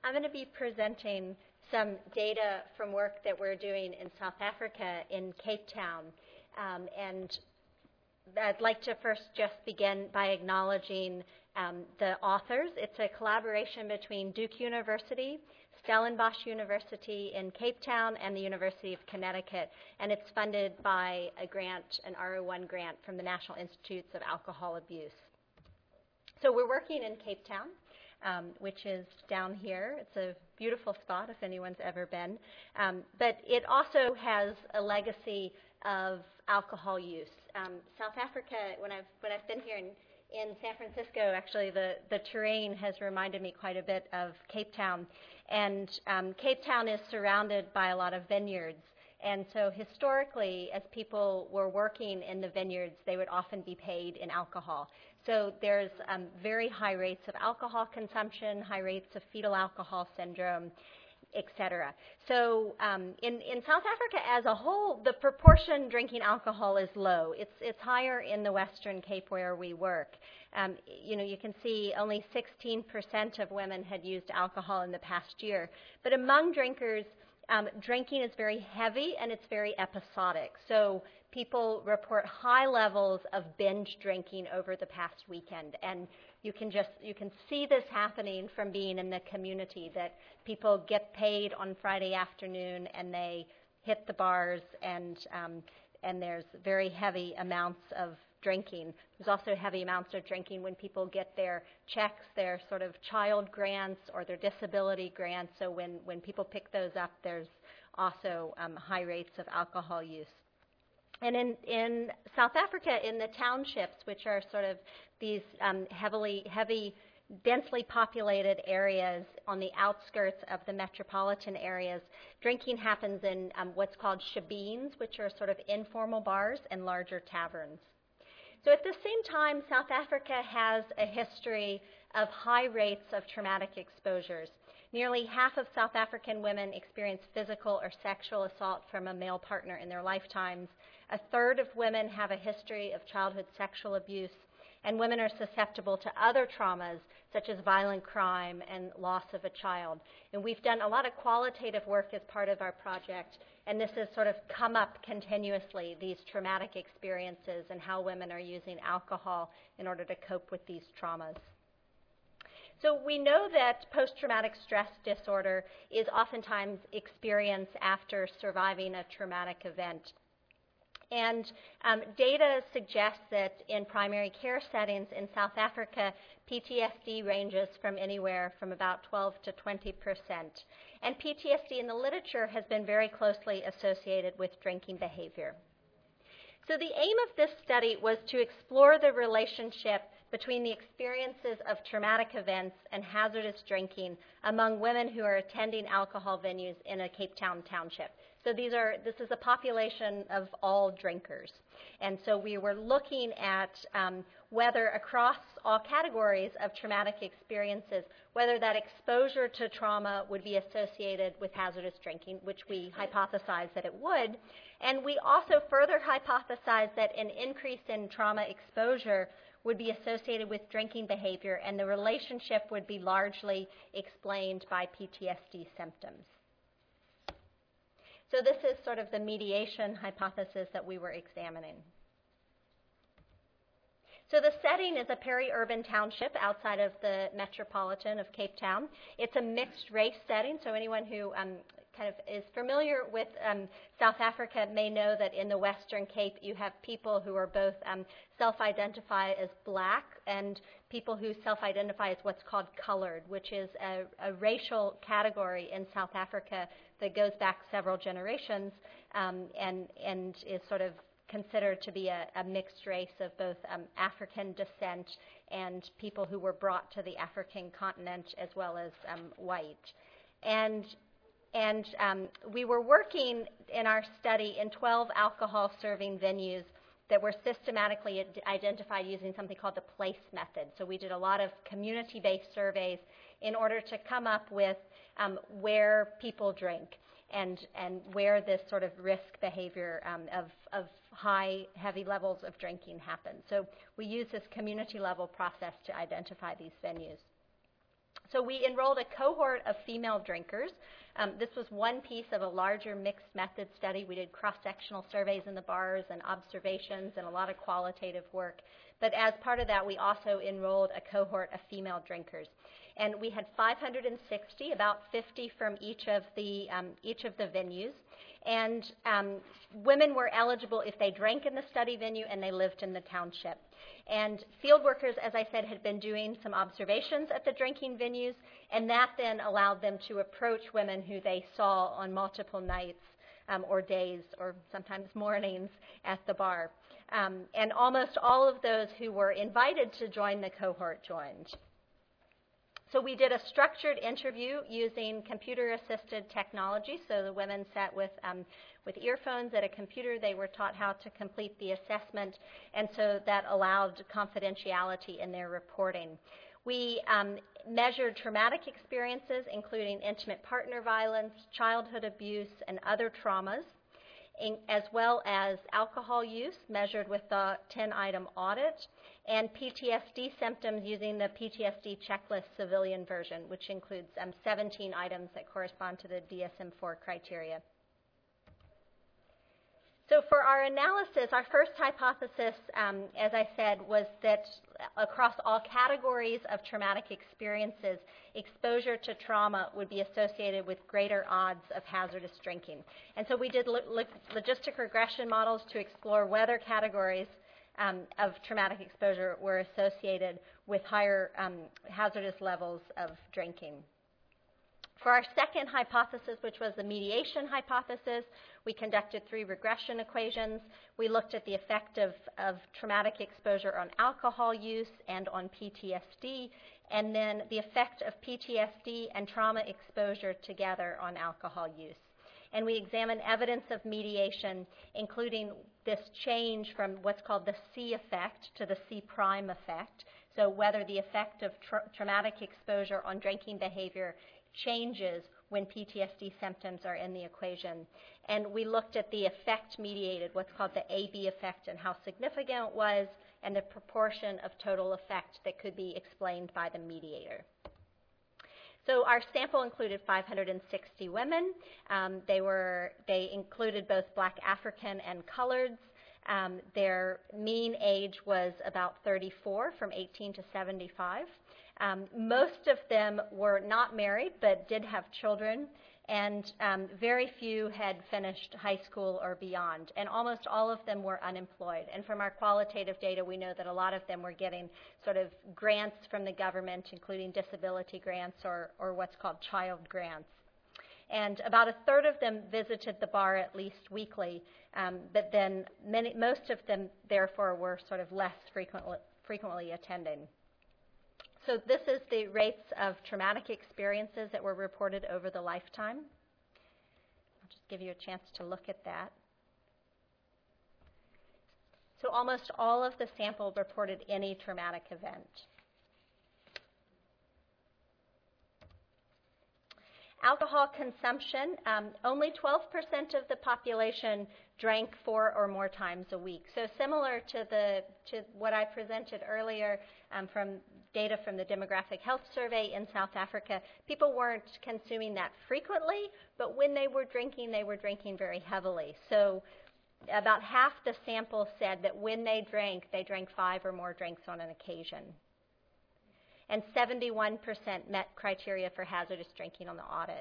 I'm going to be presenting some data from work that we're doing in South Africa in Cape Town. And I'd like to first just begin by acknowledging the authors. It's a collaboration between Duke University, Stellenbosch University in Cape Town, and the University of Connecticut. And it's funded by a grant, an R01 grant from the National Institutes of Alcohol Abuse. So we're working in Cape Town, which is down here. It's a beautiful spot if anyone's ever been. But it also has a legacy of alcohol use. South Africa, when I've been here in San Francisco, actually the terrain has reminded me quite a bit of Cape Town. And Cape Town is surrounded by a lot of vineyards. And so historically, as people were working in the vineyards, they would often be paid in alcohol. So there's very high rates of alcohol consumption, high rates of fetal alcohol syndrome, et cetera. So in South Africa as a whole, the proportion drinking alcohol is low. It's higher in the Western Cape where we work. You can see only 16% of women had used alcohol in the past year. But among drinkers, drinking is very heavy and it's very episodic. So people report high levels of binge drinking over the past weekend. And you can see this happening from being in the community, that people get paid on Friday afternoon and they hit the bars, and there's very heavy amounts of drinking. There's also heavy amounts of drinking when people get their checks, their sort of child grants or their disability grants. So when people pick those up, there's also high rates of alcohol use. And in South Africa, in the townships, which are sort of these heavy, densely populated areas on the outskirts of the metropolitan areas, drinking happens in what's called shebeens, which are sort of informal bars and larger taverns. So at the same time, South Africa has a history of high rates of traumatic exposures. Nearly half of South African women experience physical or sexual assault from a male partner in their lifetimes. A third of women have a history of childhood sexual abuse, and women are susceptible to other traumas, such as violent crime and loss of a child. And we've done a lot of qualitative work as part of our project, and this has sort of come up continuously, these traumatic experiences and how women are using alcohol in order to cope with these traumas. So we know that post-traumatic stress disorder is oftentimes experienced after surviving a traumatic event. And data suggests that in primary care settings in South Africa, PTSD ranges from anywhere from about 12 to 20%. And PTSD in the literature has been very closely associated with drinking behavior. So the aim of this study was to explore the relationship between the experiences of traumatic events and hazardous drinking among women who are attending alcohol venues in a Cape Town township. So this is a population of all drinkers. And so we were looking at whether across all categories of traumatic experiences, whether that exposure to trauma would be associated with hazardous drinking, which we hypothesized that it would. And we also further hypothesized that an increase in trauma exposure would be associated with drinking behavior, and the relationship would be largely explained by PTSD symptoms. So this is sort of the mediation hypothesis that we were examining. So the setting is a peri-urban township outside of the metropolitan of Cape Town. It's a mixed race setting, so anyone who kind of is familiar with South Africa may know that in the Western Cape you have people who are both self-identify as black and people who self-identify as what's called colored, which is a racial category in South Africa that goes back several generations and is sort of considered to be a mixed race of both African descent and people who were brought to the African continent, as well as white. And we were working in our study in 12 alcohol-serving venues that were systematically identified using something called the PLACE method. So we did a lot of community-based surveys in order to come up with where people drink and where this sort of risk behavior of high, heavy levels of drinking happens. So we use this community-level process to identify these venues. So we enrolled a cohort of female drinkers. This was one piece of a larger mixed method study. We did cross-sectional surveys in the bars and observations and a lot of qualitative work. But as part of that, we also enrolled a cohort of female drinkers. And we had 560, about 50 from each of the venues. And women were eligible if they drank in the study venue and they lived in the township. And field workers, as I said, had been doing some observations at the drinking venues, and that then allowed them to approach women who they saw on multiple nights or days or sometimes mornings at the bar. And almost all of those who were invited to join the cohort joined. So we did a structured interview using computer-assisted technology. So the women sat with earphones at a computer. They were taught how to complete the assessment, and so that allowed confidentiality in their reporting. We measured traumatic experiences, including intimate partner violence, childhood abuse, and other traumas, as well as alcohol use measured with the 10-item audit, and PTSD symptoms using the PTSD checklist civilian version, which includes 17 items that correspond to the DSM-IV criteria. So for our analysis, our first hypothesis, as I said, was that across all categories of traumatic experiences, exposure to trauma would be associated with greater odds of hazardous drinking. And so we did logistic regression models to explore whether categories of traumatic exposure were associated with higher hazardous levels of drinking. For our second hypothesis, which was the mediation hypothesis, we conducted 3 regression equations. We looked at the effect of traumatic exposure on alcohol use and on PTSD, and then the effect of PTSD and trauma exposure together on alcohol use. And we examined evidence of mediation, including this change from what's called the C effect to the C prime effect, so whether the effect of traumatic exposure on drinking behavior changes when PTSD symptoms are in the equation. And we looked at the effect mediated, what's called the AB effect, and how significant it was, and the proportion of total effect that could be explained by the mediator. So our sample included 560 women. They included both Black African and coloreds. Their mean age was about 34, from 18 to 75. Most of them were not married but did have children, and very few had finished high school or beyond, and almost all of them were unemployed. And from our qualitative data, we know that a lot of them were getting sort of grants from the government, including disability grants or what's called child grants. And about a third of them visited the bar at least weekly, but then most of them, therefore, were sort of less frequently attending. So this is the rates of traumatic experiences that were reported over the lifetime. I'll just give you a chance to look at that. So almost all of the sample reported any traumatic event. Alcohol consumption, only 12% of the population drank 4 or more times a week. So similar to what I presented earlier from data from the Demographic Health Survey in South Africa, people weren't consuming that frequently, but when they were drinking very heavily. So about half the sample said that when they drank 5 or more drinks on an occasion. And 71% met criteria for hazardous drinking on the audit.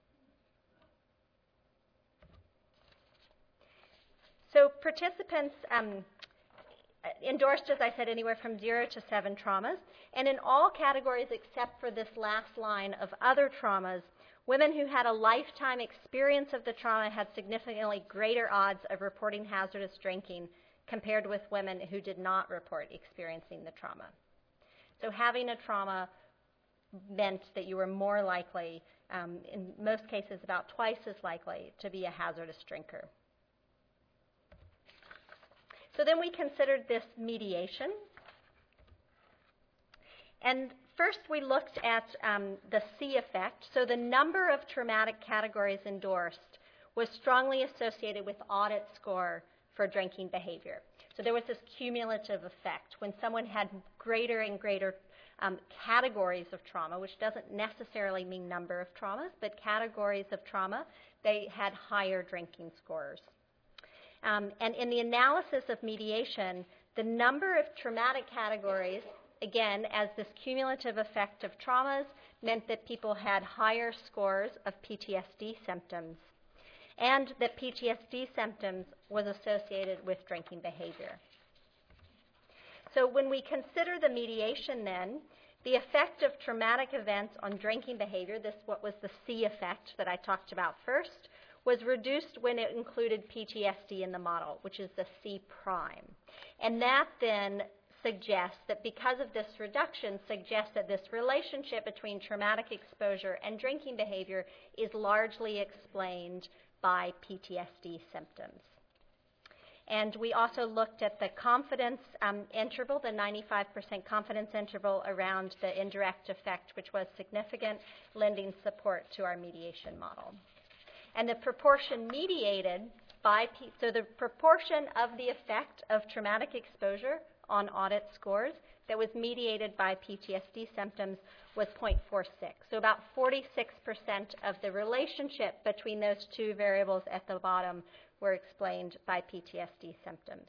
So participants endorsed, as I said, anywhere from 0 to 7 traumas. And in all categories except for this last line of other traumas, women who had a lifetime experience of the trauma had significantly greater odds of reporting hazardous drinking compared with women who did not report experiencing the trauma. So having a trauma meant that you were more likely, in most cases about twice as likely, to be a hazardous drinker. So then we considered this mediation. And first we looked at the C effect. So the number of traumatic categories endorsed was strongly associated with audit score for drinking behavior. So there was this cumulative effect. When someone had greater and greater categories of trauma, which doesn't necessarily mean number of traumas, but categories of trauma, they had higher drinking scores. And in the analysis of mediation, the number of traumatic categories, again, as this cumulative effect of traumas, meant that people had higher scores of PTSD symptoms, and that PTSD symptoms was associated with drinking behavior. So when we consider the mediation then, the effect of traumatic events on drinking behavior, this what was the C effect that I talked about first, was reduced when it included PTSD in the model, which is the C prime. And that then suggests that because of this reduction, suggests that this relationship between traumatic exposure and drinking behavior is largely explained by PTSD symptoms. And we also looked at the confidence interval, the 95% confidence interval around the indirect effect, which was significant, lending support to our mediation model. And the proportion mediated by, so the proportion of the effect of traumatic exposure on audit scores that was mediated by PTSD symptoms was 0.46. So about 46% of the relationship between those two variables at the bottom were explained by PTSD symptoms.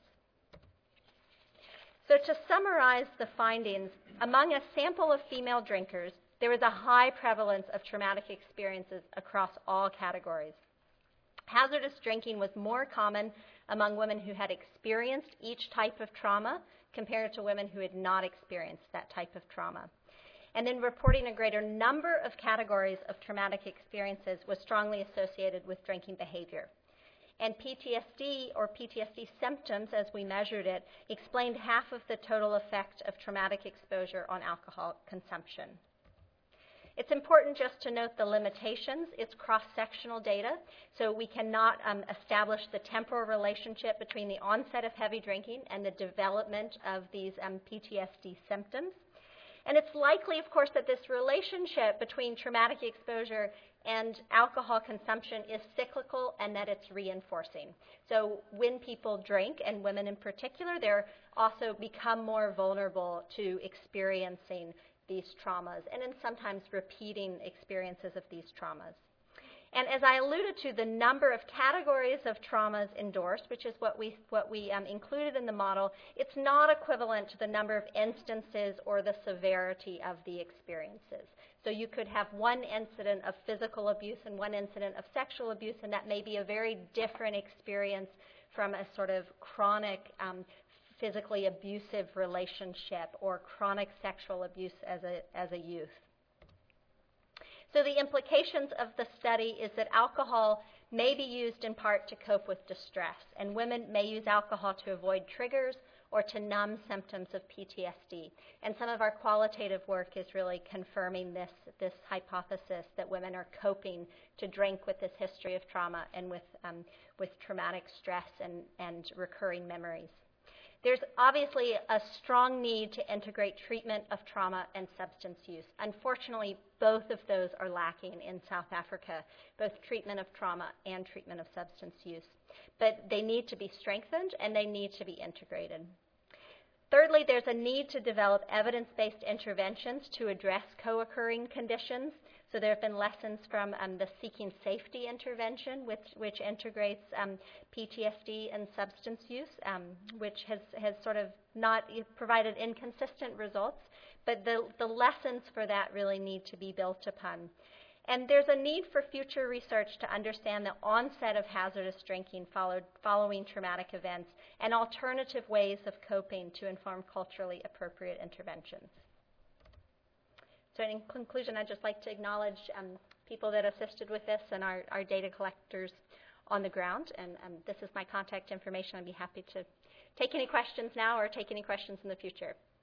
So to summarize the findings, among a sample of female drinkers, there was a high prevalence of traumatic experiences across all categories. Hazardous drinking was more common among women who had experienced each type of trauma compared to women who had not experienced that type of trauma. And then reporting a greater number of categories of traumatic experiences was strongly associated with drinking behavior. And PTSD, or PTSD symptoms as we measured it, explained half of the total effect of traumatic exposure on alcohol consumption. It's important just to note the limitations. It's cross-sectional data, so we cannot establish the temporal relationship between the onset of heavy drinking and the development of these PTSD symptoms. And it's likely, of course, that this relationship between traumatic exposure and alcohol consumption is cyclical and that it's reinforcing. So when people drink, and women in particular, they're also become more vulnerable to experiencing these traumas and then sometimes repeating experiences of these traumas. And as I alluded to, the number of categories of traumas endorsed, which is what we included in the model, it's not equivalent to the number of instances or the severity of the experiences. So you could have one incident of physical abuse and one incident of sexual abuse, and that may be a very different experience from a sort of chronic physically abusive relationship or chronic sexual abuse as a youth. So the implications of the study is that alcohol may be used in part to cope with distress, and women may use alcohol to avoid triggers or to numb symptoms of PTSD. And some of our qualitative work is really confirming this hypothesis that women are coping to drink with this history of trauma and with traumatic stress and recurring memories. There's obviously a strong need to integrate treatment of trauma and substance use. Unfortunately, both of those are lacking in South Africa, both treatment of trauma and treatment of substance use. But they need to be strengthened and they need to be integrated. Thirdly, there's a need to develop evidence-based interventions to address co-occurring conditions. So there have been lessons from the Seeking Safety intervention, which integrates PTSD and substance use, which has sort of not provided inconsistent results, but the lessons for that really need to be built upon. And there's a need for future research to understand the onset of hazardous drinking following traumatic events and alternative ways of coping to inform culturally appropriate interventions. So in conclusion, I'd just like to acknowledge people that assisted with this and our data collectors on the ground. And this is my contact information. I'd be happy to take any questions now or take any questions in the future.